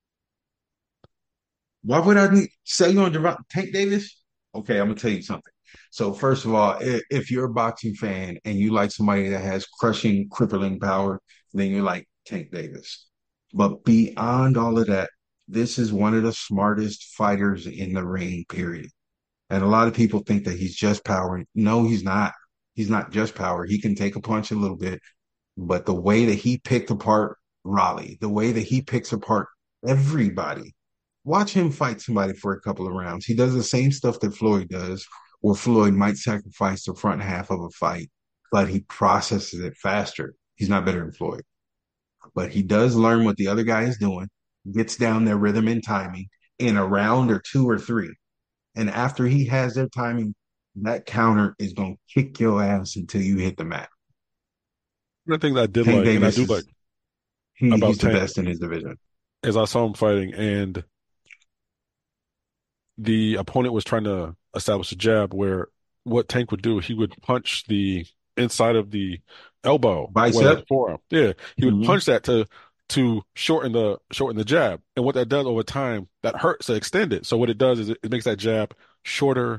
Why would I sell you on Tank Davis? Okay, I'm gonna tell you something. So first of all, if you're a boxing fan and you like somebody that has crushing, crippling power, then you like Tank Davis. But beyond all of that, this is one of the smartest fighters in the ring, period. And a lot of people think that he's just power. No, he's not. He's not just power. He can take a punch a little bit. But the way that he picked apart Raleigh, the way that he picks apart everybody, watch him fight somebody for a couple of rounds. He does the same stuff that Floyd does, where Floyd might sacrifice the front half of a fight, but he processes it faster. He's not better than Floyd. But he does learn what the other guy is doing, gets down their rhythm and timing in a round or two or three. And after he has their timing, that counter is going to kick your ass until you hit the mat. One thing that I did like, and I do like about he's the best in his division, is I saw him fighting, and the opponent was trying to establish a jab where what Tank would do, he would punch the inside of the elbow, bicep, forearm. Yeah, he would punch that to shorten the jab, and what that does over time, that hurts to extend it. So what it does is it makes that jab shorter.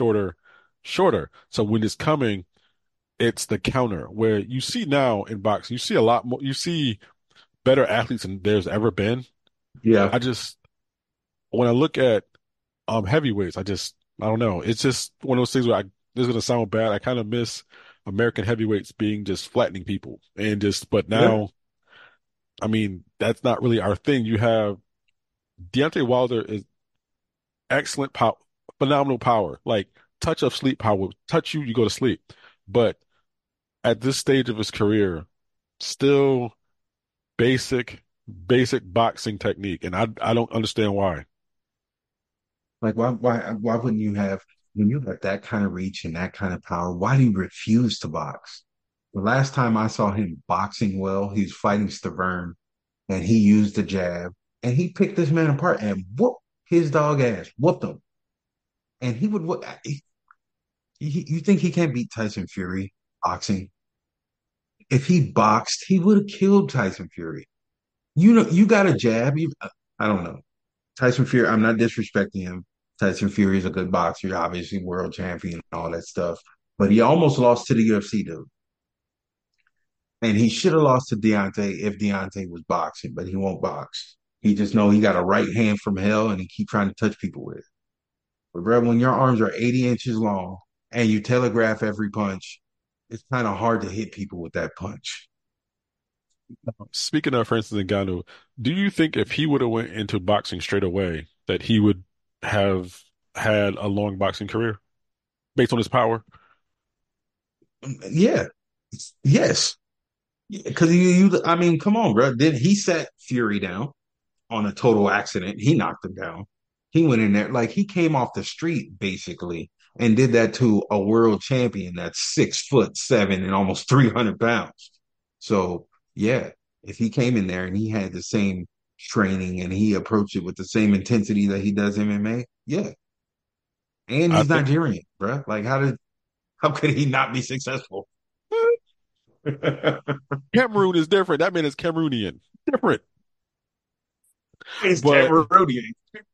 So when it's coming, it's the counter where you see now in boxing, you see a lot more. You see better athletes than there's ever been. Yeah, when I look at heavyweights, I don't know. It's just one of those things where this is gonna sound bad. I kind of miss American heavyweights being just flattening people but now, I mean, that's not really our thing. You have Deontay Wilder is excellent power, phenomenal power, like touch of sleep power. Touch you go to sleep. But at this stage of his career, still basic boxing technique, and I don't understand why. Like why wouldn't you have when you have that kind of reach and that kind of power, why do you refuse to box? The last time I saw him boxing well, he was fighting Stavern, and he used the jab, and he picked this man apart and whooped his dog ass, whooped him. And he would, you think he can't beat Tyson Fury boxing? If he boxed, he would have killed Tyson Fury. You know, you got a jab. I don't know. Tyson Fury, I'm not disrespecting him. Tyson Fury is a good boxer, obviously world champion and all that stuff. But he almost lost to the UFC dude. And he should have lost to Deontay if Deontay was boxing, but he won't box. He just know he got a right hand from hell and he keep trying to touch people with it. But bro, when your arms are 80 inches long and you telegraph every punch, it's kind of hard to hit people with that punch. Speaking of Francis Ngannou, do you think if he would have went into boxing straight away that he would have had a long boxing career based on his power? Yeah. Yes. Because I mean, come on, bro. Then he set Fury down on a total accident. He knocked him down. He went in there like he came off the street basically and did that to a world champion that's 6'7" and almost 300 pounds. So yeah, if he came in there and he had the same training and he approached it with the same intensity that he does MMA, yeah. And he's Nigerian, bro. Like how could he not be successful? Cameroon is different. That man is Cameroonian. Different. It's Cameroonian.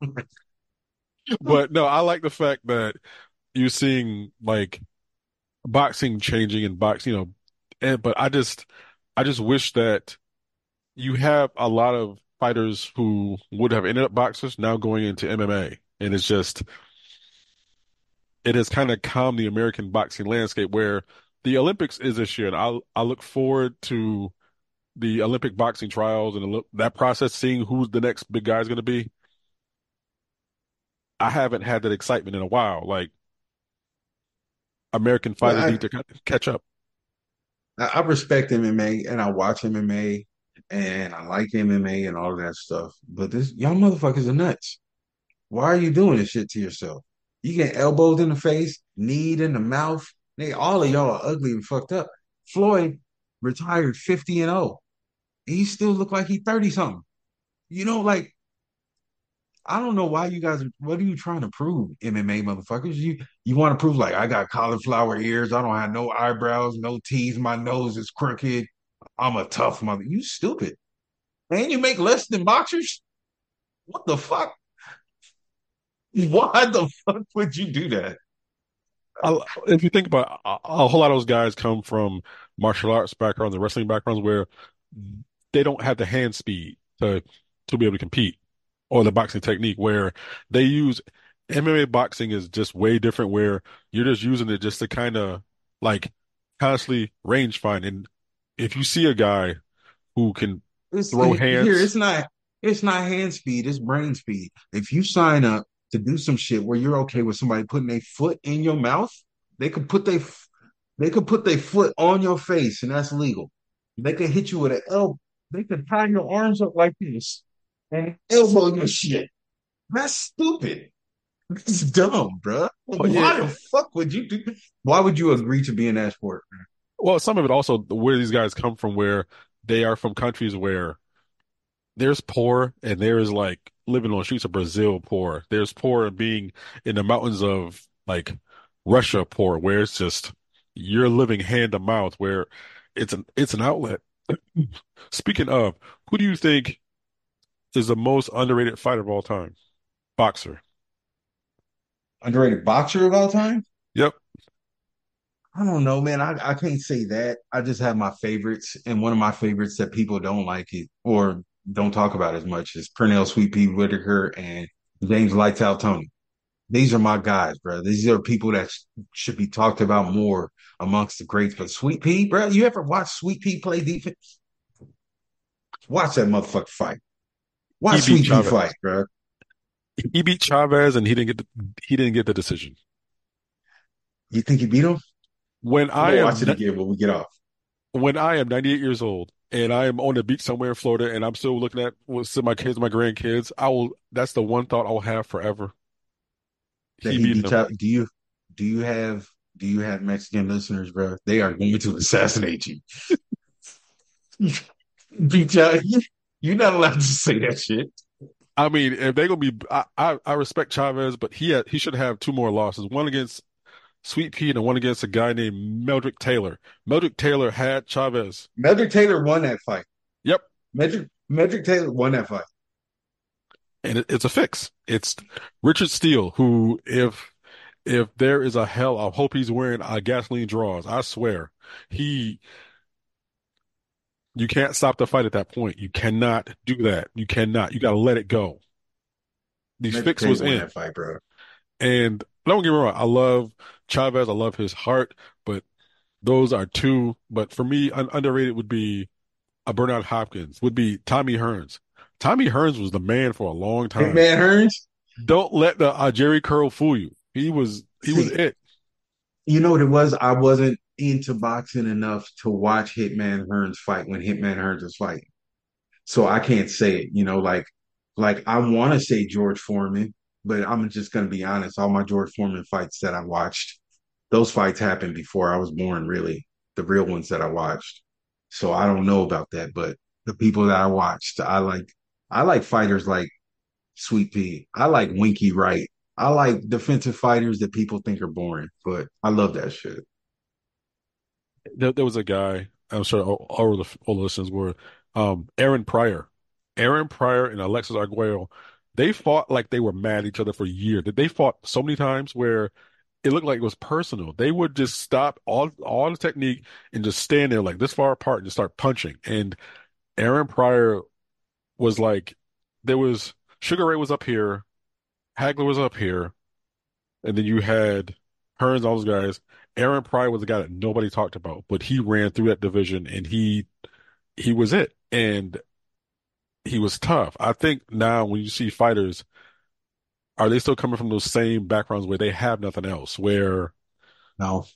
But no, I like the fact that you're seeing like boxing changing and boxing, but I just wish that you have a lot of fighters who would have ended up boxers now going into MMA. And it has kind of calmed the American boxing landscape where the Olympics is this year. And I look forward to the Olympic boxing trials and that process, seeing who's the next big guy is going to be. I haven't had that excitement in a while. Like American fighters need to catch up. I respect MMA and I watch MMA and I like MMA and all of that stuff. But y'all motherfuckers are nuts. Why are you doing this shit to yourself? You get elbowed in the face, kneed in the mouth. All of y'all are ugly and fucked up. Floyd retired 50-0. He still look like he 30 something. Like I don't know why you guys. What are you trying to prove, MMA motherfuckers? You want to prove like I got cauliflower ears, I don't have no eyebrows, no teeth, my nose is crooked, I'm a tough mother. You stupid. And you make less than boxers? What the fuck? Why the fuck would you do that? If you think about a whole lot of those guys come from martial arts backgrounds, the wrestling backgrounds, where they don't have the hand speed to be able to compete, or the boxing technique where they use MMA boxing is just way different, where you're just using it just to kind of like constantly range find. And if you see a guy who can throw hands, it's not hand speed, it's brain speed. If you sign up to do some shit where you're okay with somebody putting a foot in your mouth, they could put their foot on your face, and that's legal. They could hit you with an elbow. They could tie your arms up like this and elbow your shit. That's stupid. It's dumb, bro. Why the fuck would you do? Why would you agree to be in that sport? Well, some of it also where these guys come from, where they are from countries where there's poor and there is like living on the streets of Brazil poor. There's poor and being in the mountains of like Russia poor, where it's just you're living hand to mouth, where it's an outlet. Speaking of, who do you think is the most underrated fighter of all time? Boxer. Underrated boxer of all time? Yep. I don't know, man. I can't say that. I just have my favorites, and one of my favorites that people don't like it or don't talk about as much is Pernell Sweet Pea Whitaker and James Lights Out Tony. These are my guys, bro. These are people that should be talked about more amongst the greats. But Sweet Pea, bro, you ever watch Sweet Pea play defense? Watch that motherfucker fight. Watch Sweet Pea fight, bro. He beat Chavez and he didn't get the decision. You think he beat him? When I am watch it again when we get off. When I am 98 years old and I am on the beach somewhere in Florida and I'm still looking at what's my kids, my grandkids, that's the one thought I'll have forever. He beat him. Do you have Mexican listeners, bro? They are going to assassinate you. You're not allowed to say that shit. I mean, if they're gonna be, I respect Chavez, but he should have two more losses. One against Sweet Pea and one against a guy named Meldrick Taylor. Meldrick Taylor had Chavez. Meldrick Taylor won that fight. Yep. Meldrick Taylor won that fight. And it's a fix. It's Richard Steele, who, if there is a hell, I hope he's wearing gasoline drawers. I swear. You can't stop the fight at that point. You cannot do that. You cannot. You got to let it go. The fix was in. That fight, bro. And don't get me wrong, I love Chavez. I love his heart, but those are two. But for me, underrated would be a Bernard Hopkins, would be Tommy Hearns. Tommy Hearns was the man for a long time. Hitman Hearns? Don't let the Jerry Curl fool you. He was it. You know what it was? I wasn't into boxing enough to watch Hitman Hearns fight when Hitman Hearns was fighting. So I can't say it, like I want to say George Foreman, but I'm just going to be honest. All my George Foreman fights that I watched, those fights happened before I was born, really, the real ones that I watched. So I don't know about that, but the people that I watched, I like fighters like Sweet Pea. I like Winky Wright. I like defensive fighters that people think are boring, but I love that shit. There was a guy, I'm sure all the listeners were, Aaron Pryor. Aaron Pryor and Alexis Arguello, they fought like they were mad at each other for years. They fought so many times where it looked like it was personal. They would just stop all the technique and just stand there like this far apart and just start punching. And Aaron Pryor was like, Sugar Ray was up here, Hagler was up here, and then you had Hearns, all those guys. Aaron Pryor was the guy that nobody talked about, but he ran through that division and he was it. And he was tough. I think now when you see fighters, are they still coming from those same backgrounds where they have nothing else? Where no,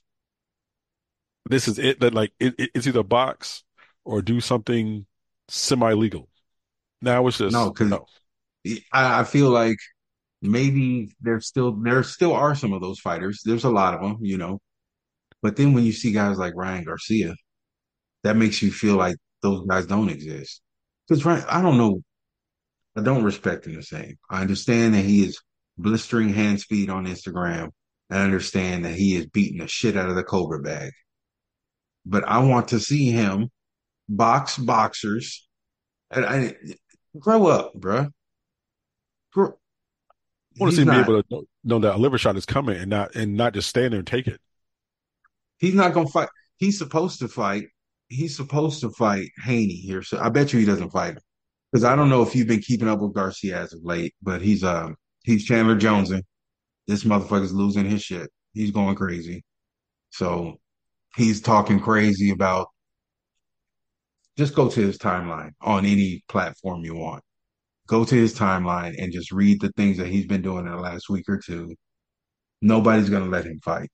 this is it. That like it's either box or do something semi-legal. Now it's just no. I feel like maybe there still are some of those fighters. There's a lot of them, But then when you see guys like Ryan Garcia, that makes you feel like those guys don't exist. Because I don't know. I don't respect him the same. I understand that he is blistering hand speed on Instagram. I understand that he is beating the shit out of the Cobra bag. But I want to see him box boxers. Grow up, bruh. I want to see him be able to know that a liver shot is coming and not just stand there and take it. He's not going to fight. He's supposed to fight. He's supposed to fight Haney here. So I bet you he doesn't fight him. Because I don't know if you've been keeping up with Garcia as of late, but he's Chandler Jonesing. This motherfucker's losing his shit. He's going crazy. So he's talking crazy about, just go to his timeline on any platform you want. Go to his timeline and just read the things that he's been doing in the last week or two. Nobody's going to let him fight.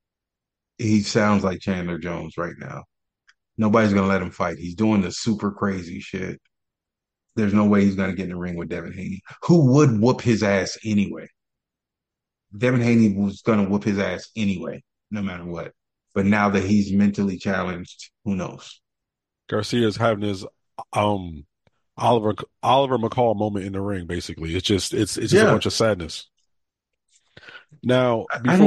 He sounds like Chandler Jones right now. Nobody's going to let him fight. He's doing the super crazy shit. There's no way he's going to get in the ring with Devin Haney, who would whoop his ass anyway. Devin Haney was going to whoop his ass anyway, no matter what. But now that he's mentally challenged, who knows? Garcia's having his Oliver McCall moment in the ring. Basically, it's just a bunch of sadness. Now,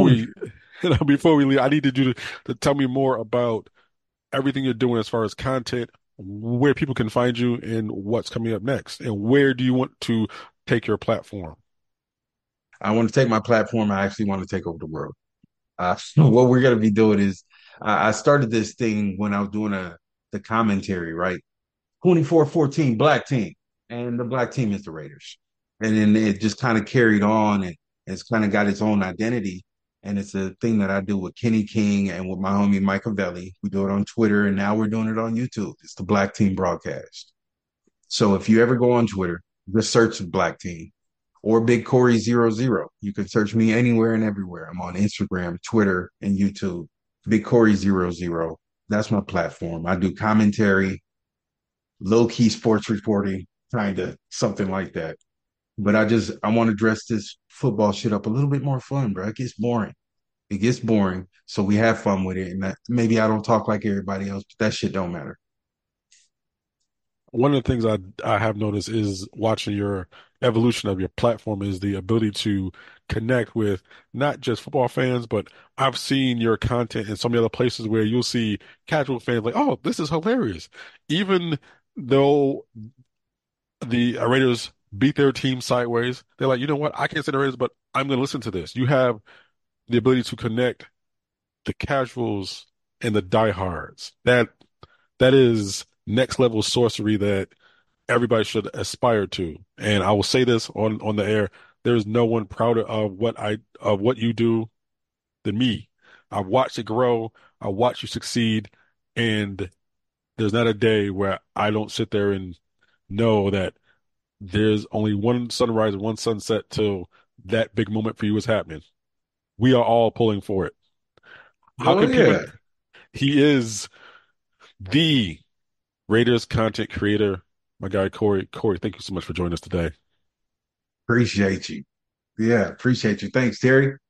before we leave, I need you to tell me more about everything you're doing as far as content, where people can find you, and what's coming up next, and where do you want to take your platform? I want to take my platform. I actually want to take over the world. What we're going to be doing is, I started this thing when I was doing the commentary, right? 24-14 black team, and the black team is the Raiders. And then it just kind of carried on, and it's kind of got its own identity. And it's a thing that I do with Kenny King and with my homie Mike Avelli. We do it on Twitter, and now we're doing it on YouTube. It's the Black Team Broadcast. So if you ever go on Twitter, just search Black Team or Big Corey 00. You can search me anywhere and everywhere. I'm on Instagram, Twitter, and YouTube. Big Corey 00. That's my platform. I do commentary, low-key sports reporting, kind of something like that. But I want to dress this football shit up a little bit more fun, bro. It gets boring. It gets boring. So we have fun with it. And that, maybe I don't talk like everybody else, but that shit don't matter. One of the things I have noticed is watching your evolution of your platform is the ability to connect with not just football fans, but I've seen your content in so many other places where you'll see casual fans like, oh, this is hilarious. Even though the Raiders beat their team sideways, they're like, you know what? I can't say the Raiders, but I'm going to listen to this. You have the ability to connect the casuals and the diehards. That is next level sorcery that everybody should aspire to. And I will say this on the air: there is no one prouder of what you do than me. I've watched it grow. I watched you succeed, and there's not a day where I don't sit there and know that there's only one sunrise and one sunset till that big moment for you is happening. We are all pulling for it. How can people? He is the Raiders content creator, my guy Corey. Corey, thank you so much for joining us today. Appreciate you. Yeah, appreciate you. Thanks, Terry.